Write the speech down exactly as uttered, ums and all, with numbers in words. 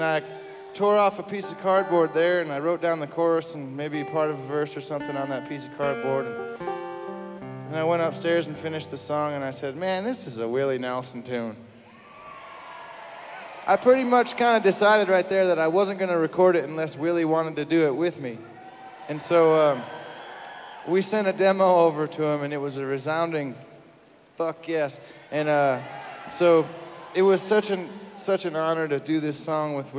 I tore off a piece of cardboard there, and I wrote down the chorus and maybe part of a verse or something on that piece of cardboard. And, and I went upstairs and finished the song, and I said, man, this is a Willie Nelson tune. I pretty much kind of decided right there that I wasn't going to record it unless Willie wanted to do it with me. And so um, we sent a demo over to him, and it was a resounding fuck yes. And uh, so it was such an such an honor to do this song with Willie.